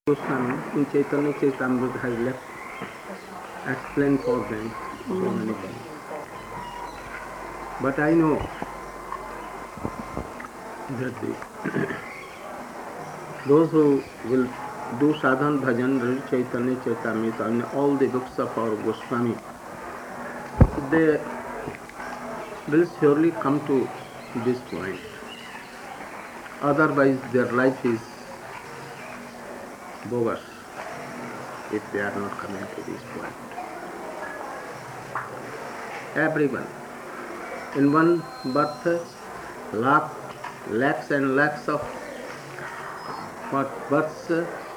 Goswami in Chaitanya Charitamrita has left explained for them so many things. But I know that those who will do sadhan bhajan, read Chaitanya Charitamrita and all the books of our Goswami, they will surely come to this point. Otherwise their life is bogus if they are not coming to this point. Everyone, in one birth, lakhs and lakhs of births,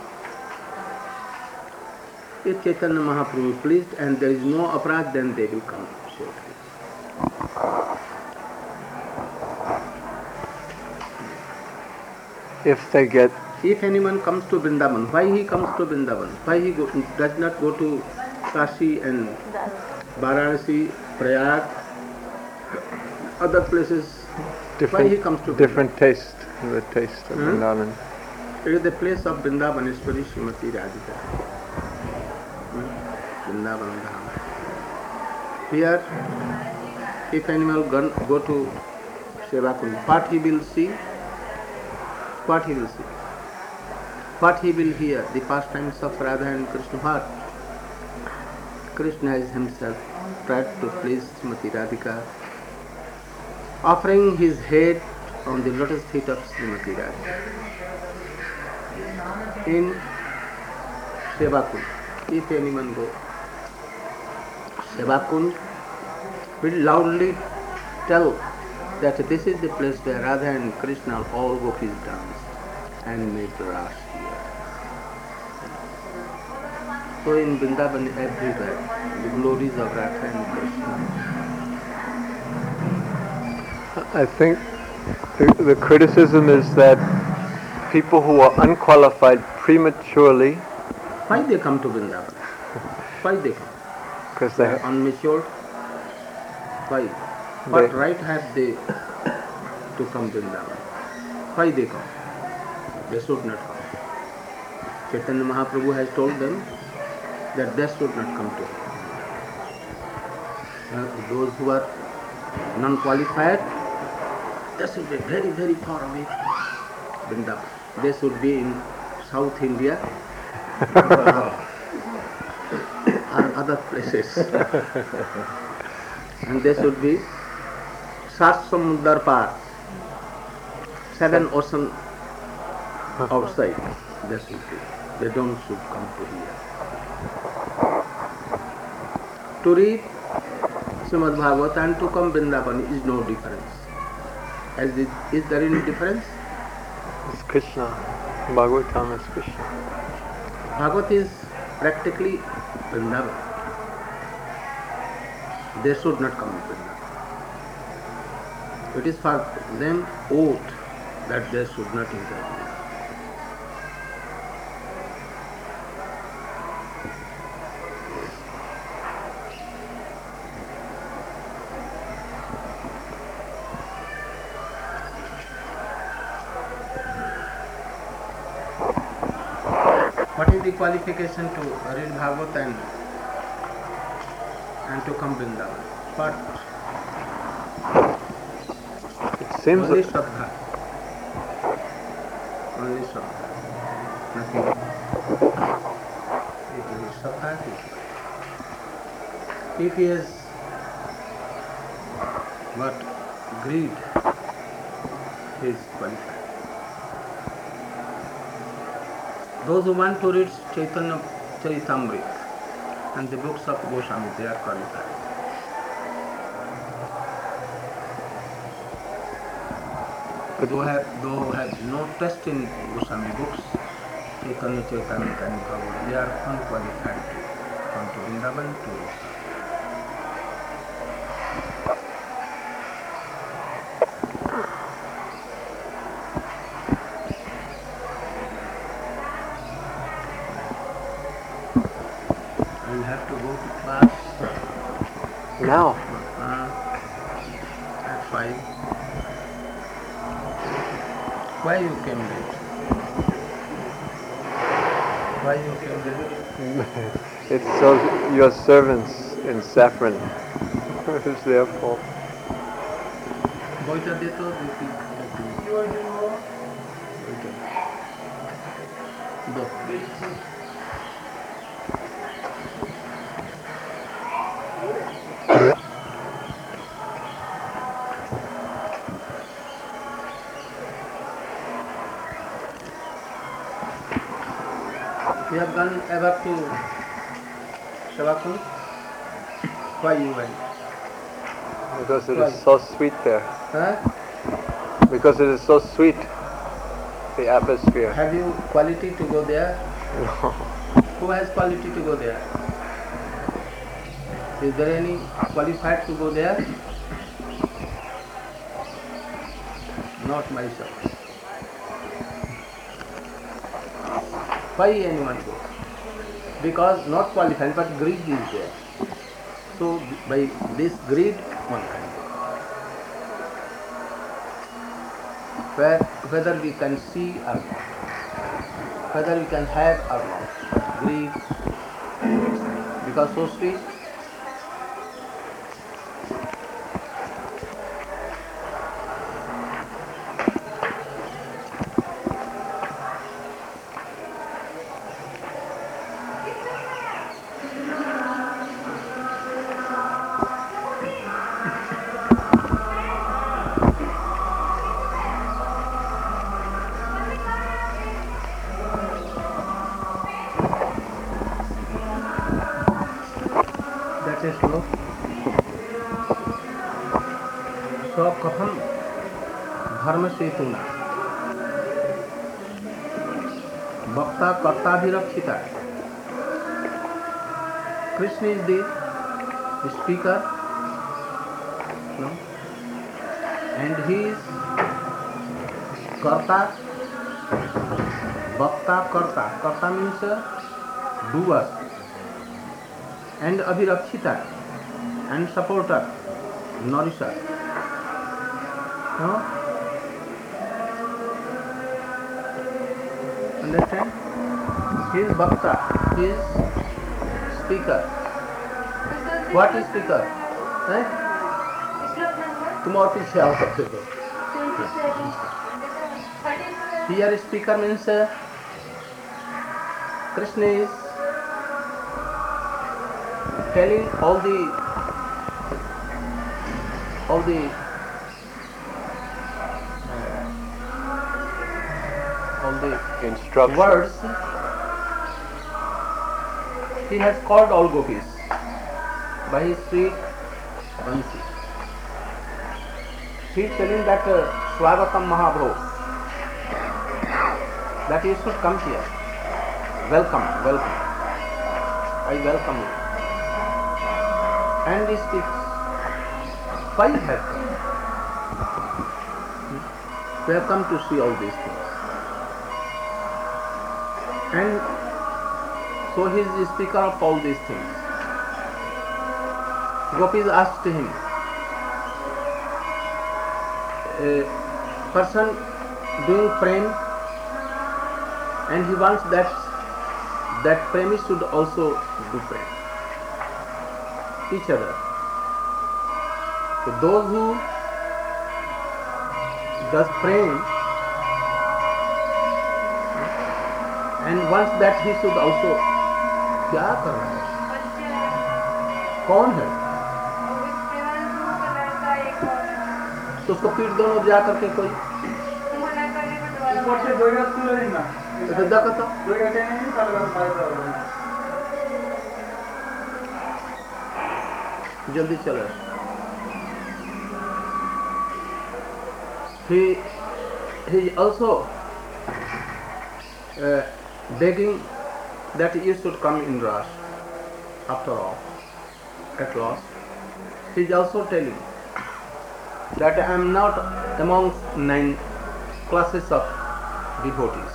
if Chaitanya Mahaprabhu pleased and there is no aparadh, then they will come shortly. If anyone comes to Vrindavan, why he comes to Vrindavan? Why he does not go to Kashi and Varanasi, Prayag, other places? Why he comes to different taste, the taste of Vrindavan? It is the place of Vrindavan, especially Srimati Radhika. Vrindavan Dham. Here, if anyone go to Sevakund, what he will see? What he will see? What he will hear? The pastimes of Radha and Krishna. What? Krishna is himself tried to please Srimati Radhika, offering his head on the lotus feet of Srimati Radhika. In Sevakund, if anyone go, Sevakund will loudly tell that this is the place where Radha and Krishna all gopis danced and made the ras here. So in Vrindavan everywhere, the glories of Radha and I Krishna. think the criticism is that people who are unqualified prematurely... Why they come to Vrindavan? Why they come? Because they are unmatured. Why? What right have they to come to Vrindavan? Why they come? They should not come. Chaitanya Mahaprabhu has told them that they should not come to him. Those who are non-qualified, they should be very, very far away from Vrindavan. They should be in South India or other places. And they should be Sat Samudar Par, 7 oceans outside. They should be. They should come to here. To read Srimad Bhagavata and to come Vrindavan is no difference. Is there any difference? It's Krishna. Bhagavatam is Krishna. Bhagavat is practically Vrindavan. They should not come to Vrindavan. It is for them oath that they should not enter Vrindavan. What is the qualification to read Bhagavad and to come Vrindavan? What? It seems only Shraddha. Only Shraddha. Nothing. If he is Shraddha, he is. If he has got greed, he is qualified. Those who want to read Chaitanya Charitamrita and the books of Goswami, they are qualified. Those who have no trust in Goswami books, Chaitanya Charitamrita and Bhagavad, they are unqualified to come to Vrindavan to read. Have to go to class now. At 5. Why you came late? Why you can It's so your servants in saffron. It's their fault. বইটা দে তো দেখি দো। You have gone ever to Shavakun? Why you went? Because it Why? is so sweet there. Huh? Because it is so sweet, the atmosphere. Have you quality to go there? No. Who has quality to go there? Is there any qualified to go there? Not myself. Why anyone goes? Because not qualified, but greed is there. So by this greed, one can go. Whether we can see or not, whether we can have or not, greed, because so sweet. That is no. स्वकथम धर्म सेतुना वक्ता कर्ताभिरक्षिता. Krishna is the speaker, no? And he is karta, vakta, karta. Karta means doer, and abhirakshita, and supporter, nourisher. No? Understand? He is bhakta, he is speaker. What is speaker? Eh? तुम और पीछे आओ सकते हो. Here speaker means Krishna is telling all the Instruction. words. He has called all gopis by his sweet Bansi. He is telling that Swagatam Mahabhro, that you should come here. Welcome, welcome. I welcome you. And he speaks. Why you have come? We have come to see all these things. And so he is the speaker of all these things. Gopis asked him, a person doing prem, and he wants that premi should also do prem. Each other. So those who does prem and wants that he should also, क्या कर रहा है? कौन है? तो उसको पीट दोनों जा करके कोई गद्दा कथा जल्दी चले. He is also begging that you should come in rush. After all, at last, he is also telling that I am not among 9 classes of devotees.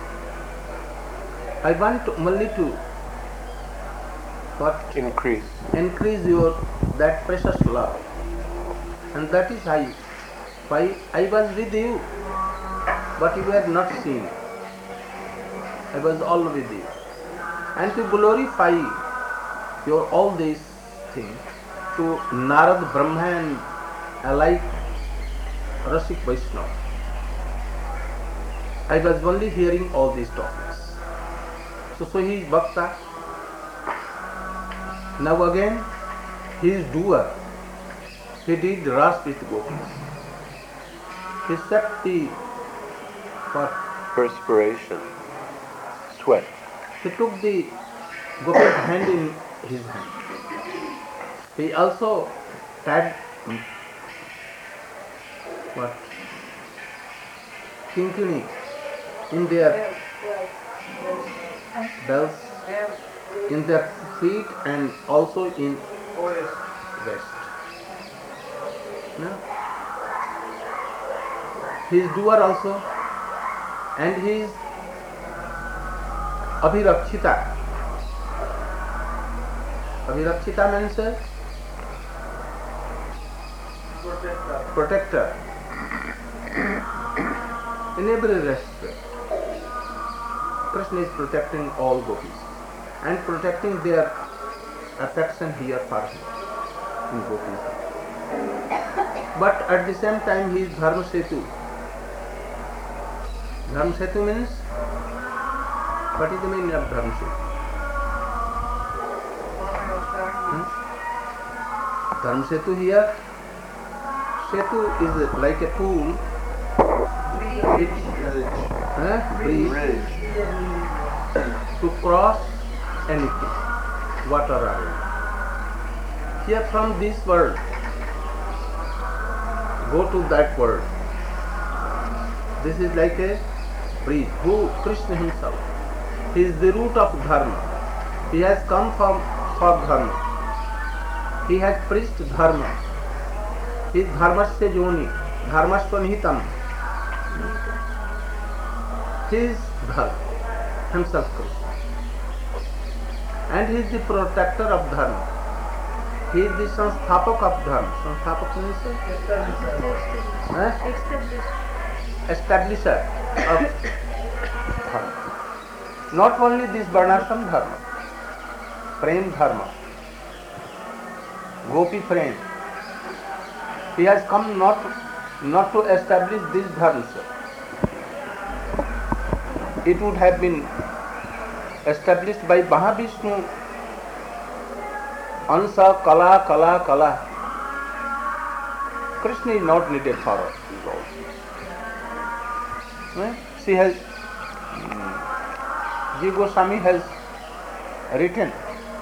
I want only to increase your that precious love, and that is why I was with you, but you were not seen. I was all with you. and to glorify your all these things to Narad, Brahma and alike Rasik Vaishnava. I was only hearing all these topics. So he is Bhakta. Now again, he is doer. He did ras with gopis. He set the what? Perspiration, sweat. He took the gopi's hand in his hand. He also tied what? Kinkini in their bells, in their feet and also in wrist. No? He is doer also, and he is Abhirakshita. Abhirakshita means protector. In every respect, Krishna is protecting all gopis and protecting their affection here for him in gopis. But at the same time, he is Dharma Setu. Dharma Setu means, what is the meaning of Dharma Setu? Dharma Setu here, Setu is like a tool, bridge to cross anything, water or anything. Here from this world, go to that world. This is like a bridge. Who? Krishna himself. He is the root of dharma. He has come for dharma. He has preached dharma. He is dharmasya joni, dharmaswanihitam. He is dharma, himself Krishna. And he is the protector of dharma. He is the sansthapak of dharma. Sansthapak means establisher of dharma. Not only this varnashram dharma, prem dharma, gopi prem. He has come not to establish this dharma. It would have been established by Mahavishnu. Ansa kala kala kala. Krishna is not needed for us. She has, Ji Goswami has written,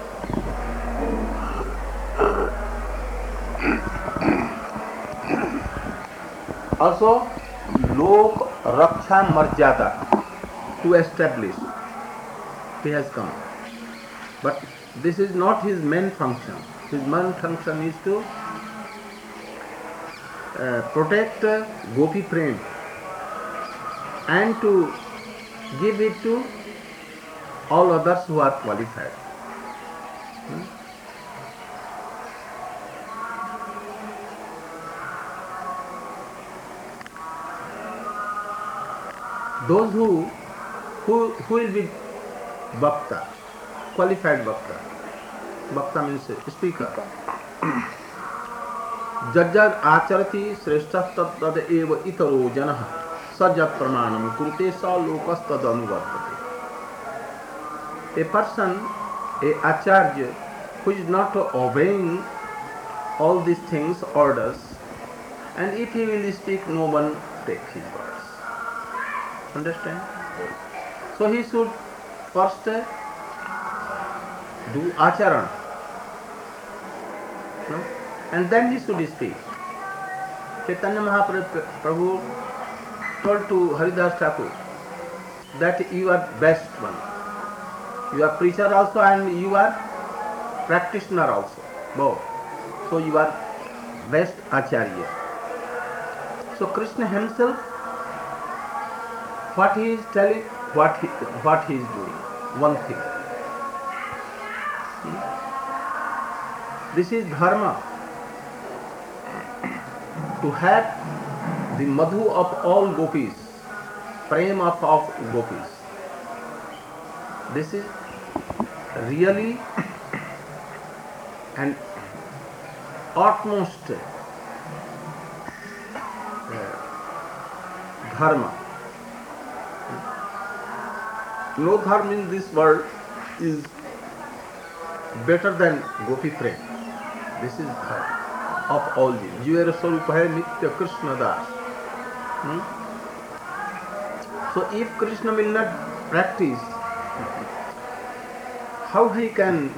also Lok Raksha Marjada, to establish. He has come. But this is not his main function. His main function is to protect Gopi Prem and to give it to all others who are qualified. Those who will be Bhakta, qualified Bhakta. Bhakta means speaker. Jajjad acharati shrestha tad eva itaro janah sajat pramanam kurute sa lokas tad anuvartate. A person, a acharya, who is not obeying all these things, orders, and if he will speak, no one take his words. Understand? So he should first do acharan, no? And then he should speak. Chaitanya Mahaprabhu told to Haridas Thakur that you are best one. You are preacher also and you are practitioner also, both. So you are best acharya. So Krishna himself, what he is telling, what he is doing, one thing. This is dharma. To have the madhu of all gopis, prem of gopis. This is really and utmost dharma. No dharma in this world is better than Gopi Prem. This is dharma of all these. Jivera Swarup hai Nitya Krishna Das. So if Krishna will not practice, how he can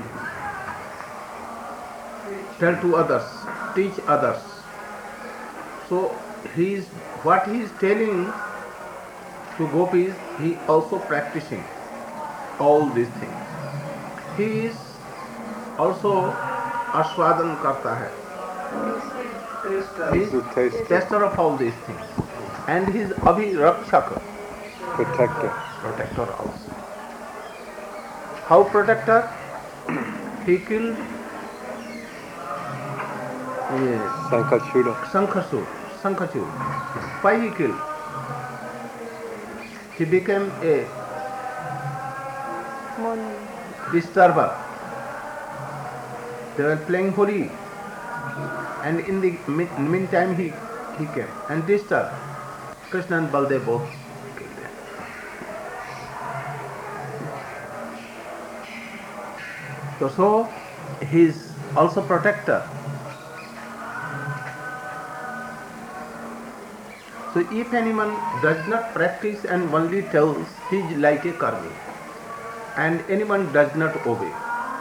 tell to others, teach others? So what he is telling to gopis, he also practicing all these things. He is also aswadan karta hai. He is The taster. tester of all these things. And he is abhirakshaka, Protector. also. How protector? He killed Sankhasura. Sankhasur. Why he killed? He became a disturber. They were playing Holi, and in the meantime he came and disturbed. Krishna and Baldev both killed them. So he is also protector. So if anyone does not practice and only tells, he is like a karmi, and anyone does not obey.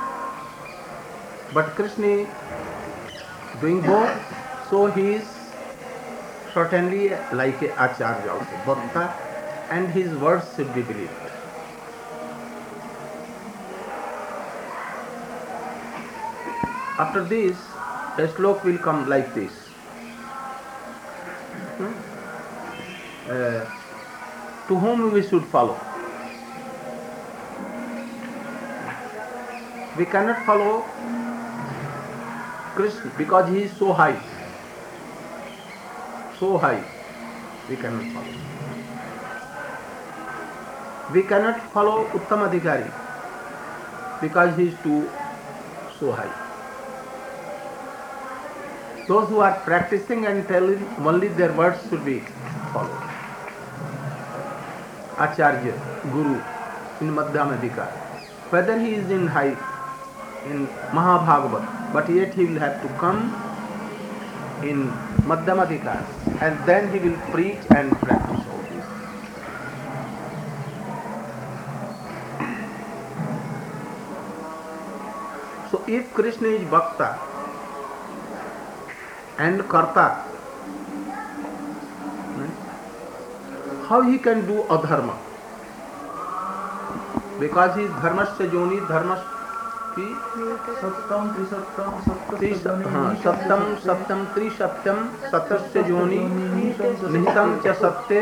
But Krishna is doing both, so he is certainly like a acharya also, bhakta, and his words should be believed. After this, a slok will come like this. To whom we should follow? We cannot follow Krishna because he is so high. So high, we cannot follow. We cannot follow Uttamadhikari because he is so high. Those who are practicing and telling, only their words should be followed. Acharya, Guru, in Madhyamadhikar. Whether he is in high, in Mahabhagavat, but yet he will have to come in Madhyamadhikar, and then he will preach and practice all this. So if Krishna is Bhakta and Karta, how he can do adharma? Because he is dharmasya joni, dharmasya सप्तम त्रिसप्तम सतस्य जोनि निहितं च सत्ते.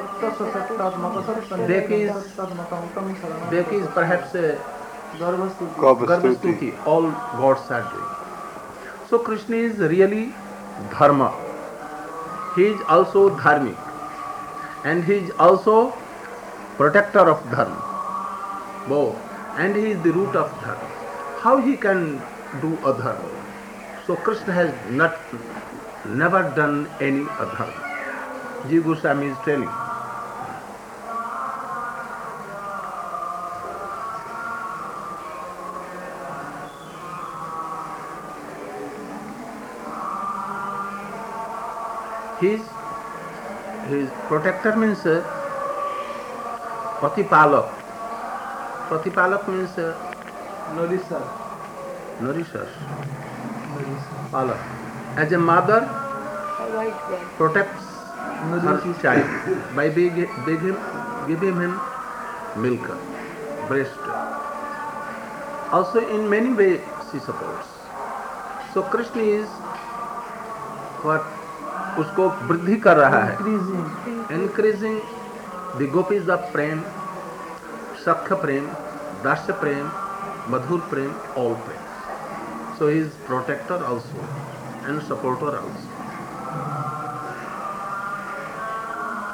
Dek is perhaps Garvastuti. All gods are doing. So Krishna is really dharma. He is also dharmic, and he is also protector of dharma. Both. And he is the root of dharma. How he can do adharma? So Krishna has never done any adharma. Jiva Goswami is telling. His protector means Patipalak. Patipalak means nourisher. Palak. As a mother protects her child by giving him milk, breast. Also in many ways she supports. So Krishna is what उसको वृद्धि कर रहा है, increasing the gopis of prem, sakha prem, dasya prem, madhur prem, all prem. So he is protector also and supporter also.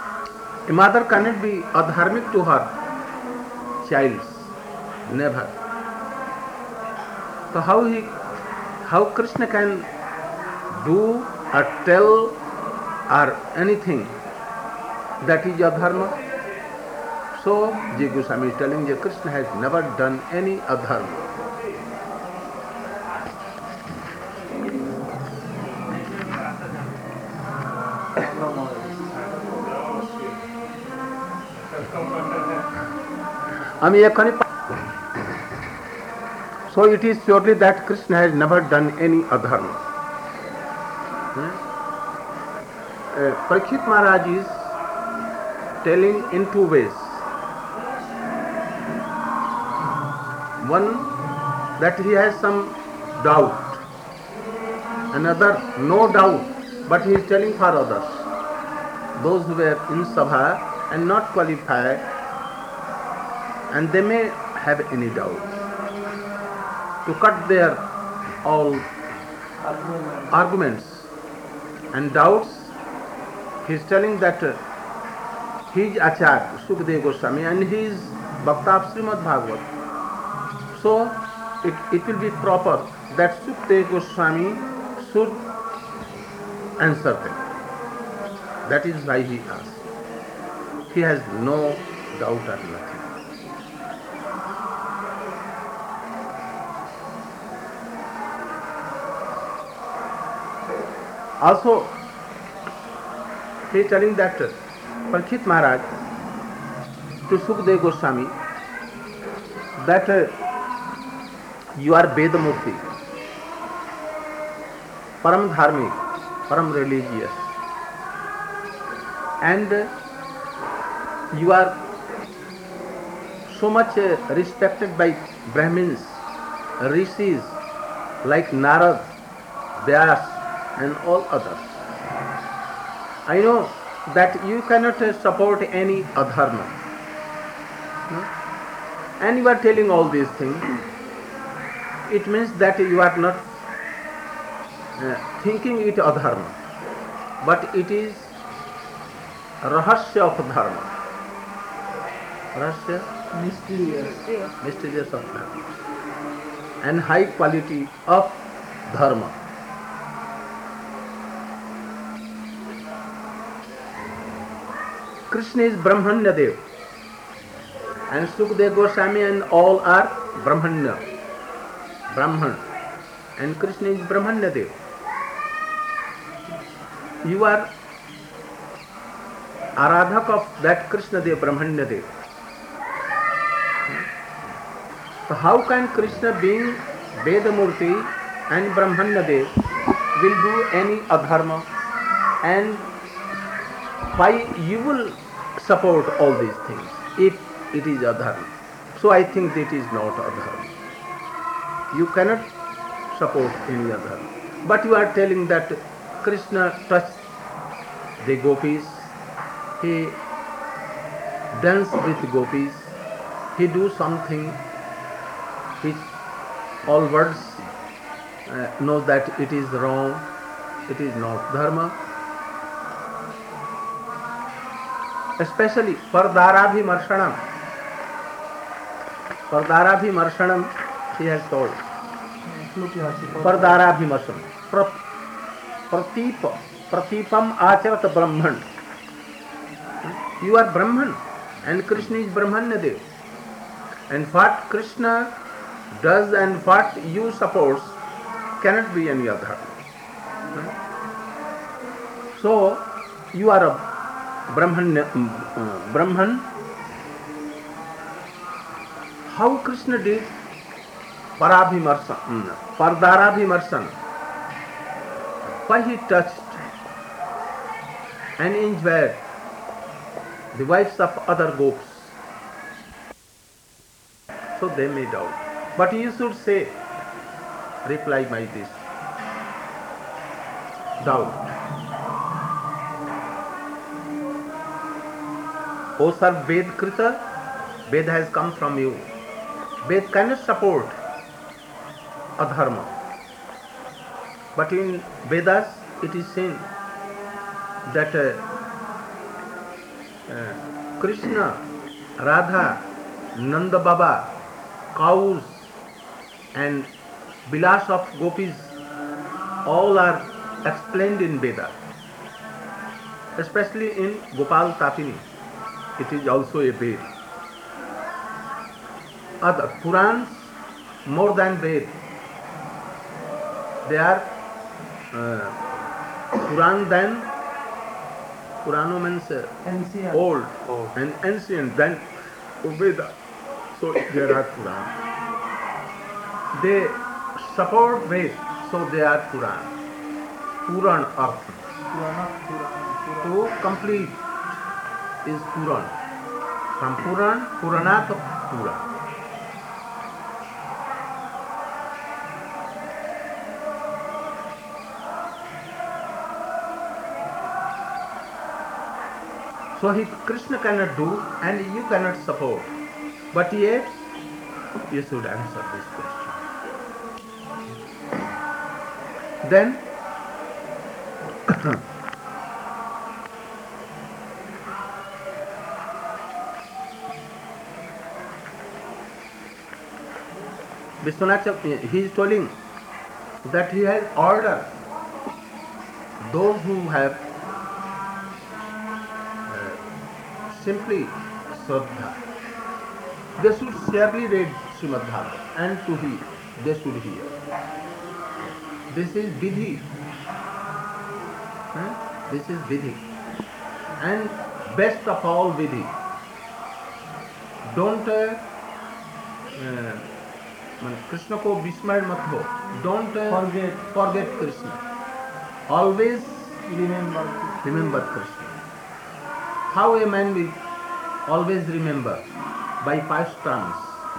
A mother cannot be adharmic to her child, never. So how Krishna can do or tell or anything that is adharma? So Jiva Goswami is telling that Krishna has never done any adharma. So it is surely that Krishna has never done any adharma. Parikshit Maharaj is telling in two ways. One, that he has some doubt. Another, no doubt, but he is telling for others. Those who were in Sabha and not qualified, and they may have any doubt. To cut their all arguments and doubts, he is telling that he is Acharya, Sukadeva Goswami, and he is Bhakta of Srimad Bhagavad. So it will be proper that Sukadeva Goswami should answer them. That is why he asked. He has no doubt or nothing. Also, he is telling that Parikshit Maharaj to Sukadeva Goswami that you are Vedamurti, Param Dharmik, Param religious, and you are so much respected by Brahmins, Rishis like Narad, Vyas and all others. I know that you cannot support any adharma. No? And you are telling all these things. It means that you are not thinking it adharma, but it is rahasya of dharma. Rahasya? Mysterious of dharma. And high quality of dharma. Krishna is Brahmanya Dev, and Sukadeva Goswami and all are Brahman, and Krishna is Brahmanya Dev. You are Aradhak of that Krishna Dev, Brahmanya Dev. So how can Krishna, being Vedamurti and Brahmanya Dev, will do any adharma, and why you will support all these things if it is adharma? So I think that is not adharma. You cannot support any adharma. But you are telling that Krishna touched the gopis, he danced with gopis, he do something which all words know that it is wrong, it is not dharma. Especially Pardarabhimarshanam. Pardarabhimarshanam, he has told. Pardarabhimarshanam. Pratipam acharat Brahman. You are Brahman and Krishna is Brahmanya Dev. And what Krishna does and what you support cannot be any other. So you are a Brahman. How Krishna did Pardarabhimarsan? Why he touched and enjoyed the wives of other gopis? So they may doubt. But you should say, reply by this doubt. O sir, Ved Krita, Ved has come from you. Ved cannot support adharma. But in Vedas it is seen that Krishna, Radha, Nanda Baba, cows and Vilas of gopis, all are explained in Veda, especially in Gopal Tatini. It is also a Ved. Other Purans, more than Ved, they are Puran than Purano means Ancient. old Old. and ancient than Veda. So there are Puran. They support Ved, so they are Puran. Puran Arth. To complete is Puran. From Puran, Purana to Puran. So Krishna cannot do and you cannot support. But yet, you should answer this question. Then, Vishwanath, he is telling that he has ordered those who have simply Shraddha, they should surely read Srimad Bhagavatam and to hear, they should hear. This is Vidhi. This is Vidhi. And best of all Vidhi. Don't Krishna ko vismay mat ho. Don't forget Krishna. Always remember Krishna. How a man will always remember? By pastimes.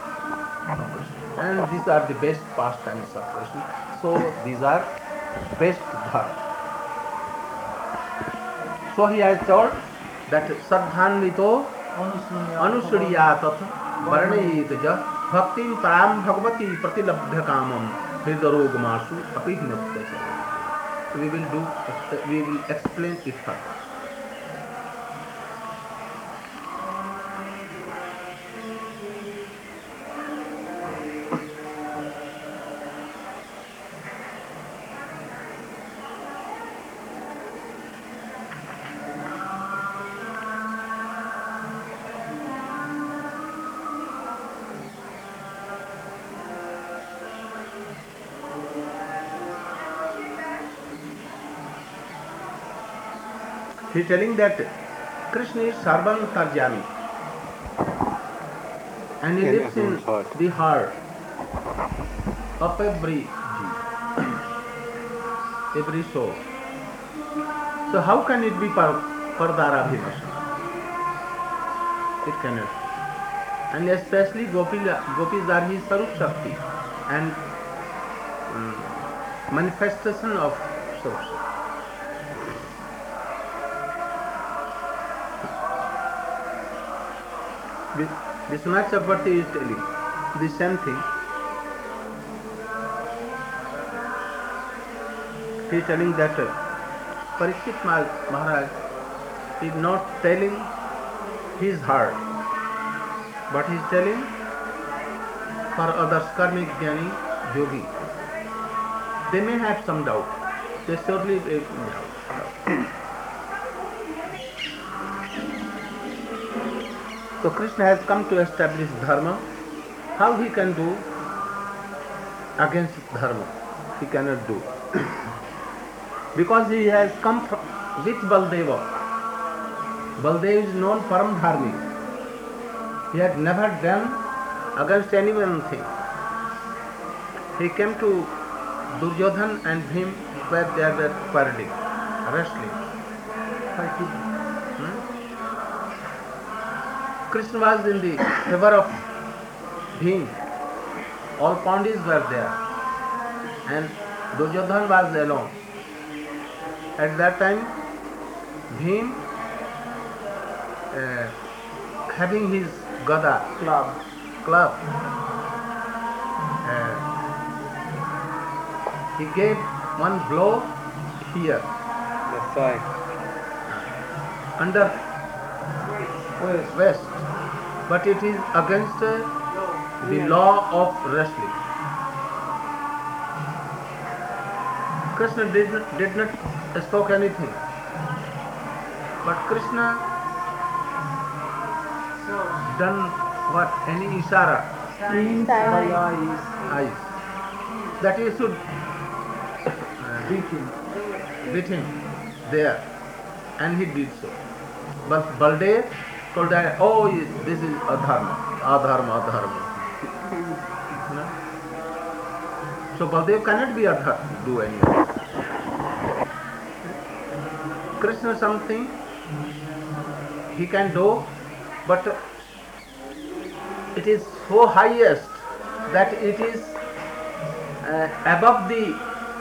And these are the best pastimes of Krishna. So these are best dharma. So he has told that Saddhanvito Anusriyatat Varnayit ja Bhaktim Param Bhagavati Pratilabdha Kamam Hridharogamasu Apihinatya. We will explain it further. He is telling that Krishna is Sarvam Tarjami and he lives in the heart of every jeev, every soul. So how can it be Pardarabhilasha? It cannot. And especially Gopis are his Sarup Shakti and manifestation of Sarup Shakti. Vishwanath Chakravarti is telling the same thing. He is telling that Parikshit Maharaj is not telling his heart, but he is telling for others, karmic jnani, yogi. They may have some doubt. They surely have doubt. So Krishna has come to establish dharma. How he can do against dharma? He cannot do. Because he has come with Baldeva. Baldeva is known Param Dharmi. He had never done against anyone thing. He came to Duryodhan and Bhim where they were quarreling, wrestling, fighting. Krishna was in the favor of Bhim. All Pandits were there. And Duryodhan was alone. At that time, Bhim, having his gada, club, he gave one blow here, The thigh. under waist, but it is against the law of wrestling. Krishna did not spoke anything. But Krishna done what? Any ishara? Eyes. That he should beat him there. And he did so. But Baldev told that, oh, this is adharma. No? So Baldev cannot be do anything. Krishna something he can do, but it is so highest that it is above the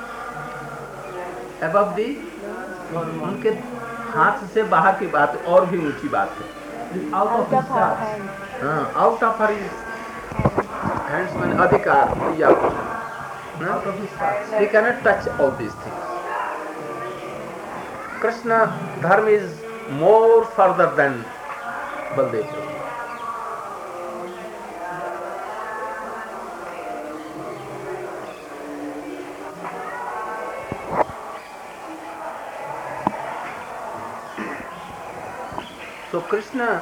उनके हाथ से बाहर की बात और भी ऊंची बात है. Out of her hand. Out of her hands में अधिकार या he cannot touch all these things. Krishna dharma is more further than Baldev. So Krishna,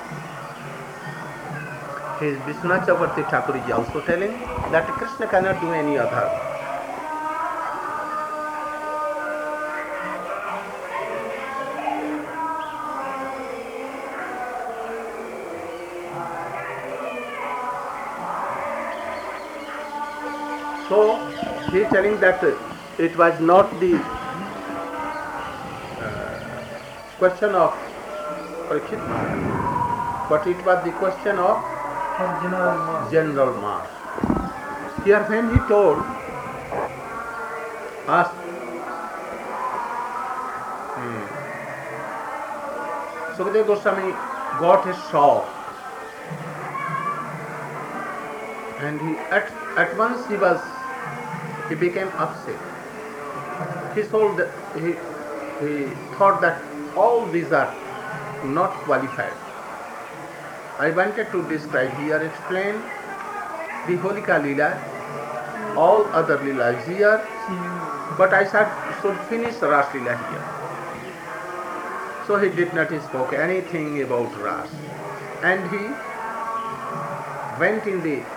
his Vishwanath Chakravarti Thakur is also telling that Krishna cannot do any other. So he is telling that it was not the question of Parikshit Maharaj, but it was the question of general mass. Here when he told us, Sukadeva Goswami got a shock, and he at once he became upset. He thought that all these are not qualified. I wanted to describe here, explain the Holika Leela, all other Leelas here, but I should finish Ras Leela here. So he did not speak anything about Ras, and he went in the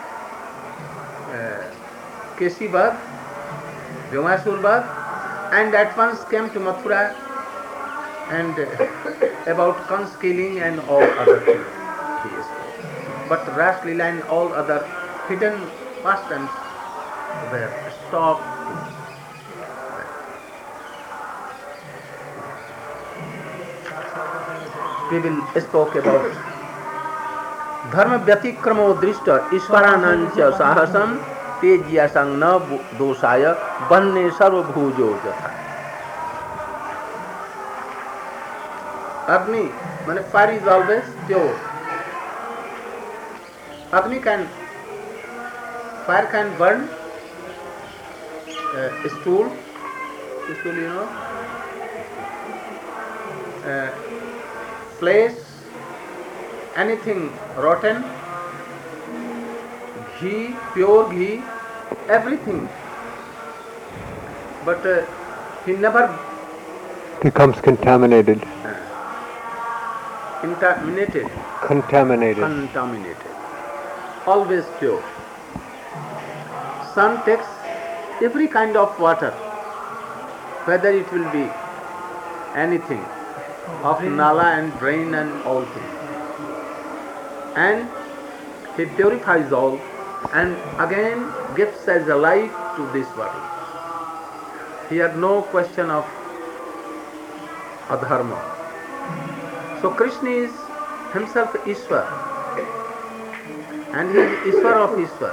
Kesi Bad, Vyomasur Bad, and at once came to Mathura and about Kans killing and all other things he spoke. But Ras Leela and all other hidden pastimes were stopped. We will speak about Dharma Vyatikramo Drishta Ishvaranancha Sahasam Tejyasang na Dosaya Banne Sarvabhujo Jatha. Agni, fire is always pure. Fire can burn stool, flesh, anything rotten, ghee, pure ghee, everything. But he never becomes contaminated. Contaminated. Always pure. Sun takes every kind of water, whether it will be anything, of nala and brain and all things. And he purifies all and again gives as a life to this world. Here no question of adharma. So Krishna is himself Ishwar, and he is Ishwar of Ishwar.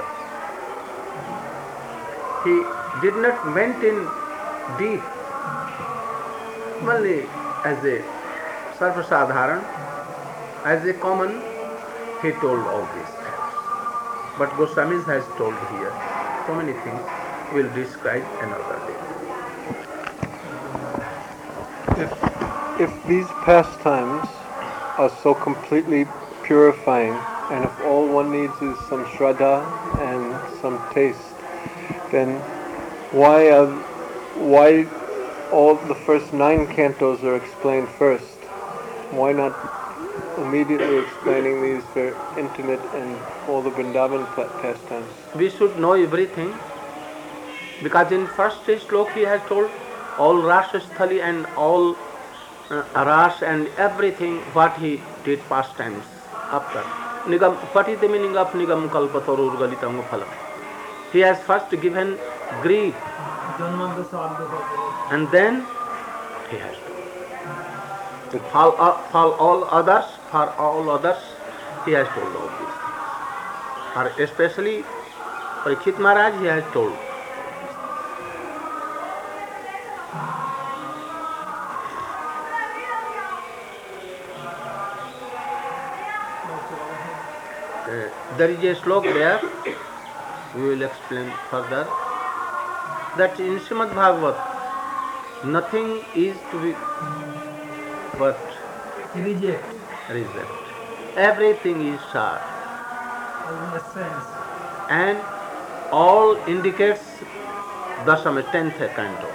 He did not went in deep, only as a sarva-sadharan, as a common, he told all these things. But Goswamis has told here so many things, we will describe another day. If these pastimes are so completely purifying, and if all one needs is some shraddha and some taste, then why all the first 9 cantos are explained first, why not immediately explaining these very intimate and all the Vrindavan pastimes? We should know everything, because in first slok he has told all Rasa Sthali and all Ras and everything what he did pastimes after. Nigam, what is the meaning of Nigam Kalpatarur Galitam Phalam? He has first given grief and then he has told. For all others, he has told all these things. For especially Parikshit Maharaj, he has told. There is a slok there, we will explain further, that in Srimad Bhagavat, nothing is to be but Reject. Everything is sar. Essence. And all indicates Dasama, 10th canto.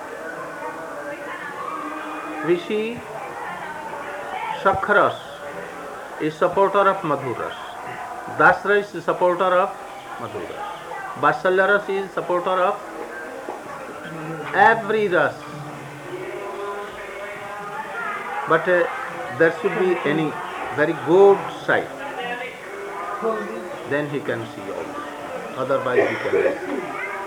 We see Sakharas is supporter of Madhuras. Dasras is supporter of Madhuras. Vasalyaras is supporter of every ras. But there should be any very good sight. Then he can see all this. Otherwise he cannot see.